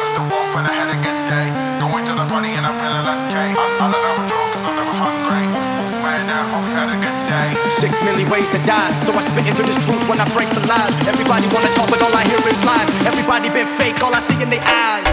Mr. Wolf and I had a good day. Going to the party and I'm feeling okay. I'm not over drunk cause I'm never hungry. Wolf man down, hope you had a good day. 6 million ways to die, so I spit into this truth when I break the lies. Everybody wanna talk, but all I hear is lies. Everybody been fake, all I see in their eyes.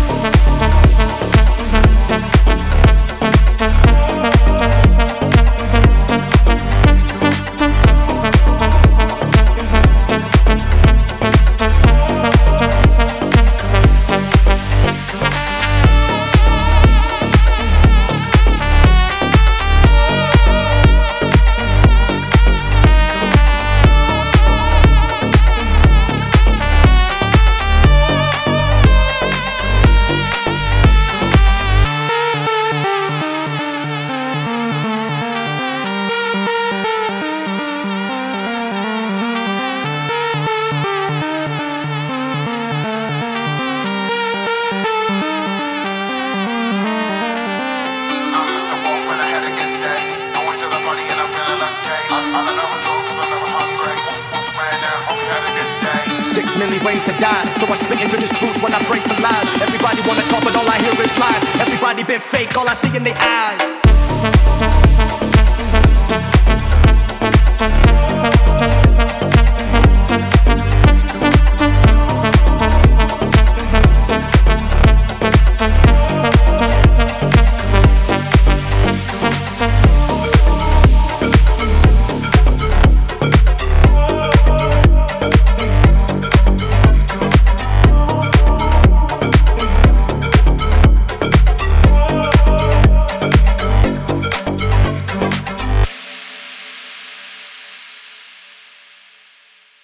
I'm not over drunk cause I'm never hungry. Wolf man down, hope you had a good day. 6 million ways to die, so I spit into this truth when I break the lies. Everybody wanna talk, but all I hear is lies. Everybody been fake, all I see in their eyes.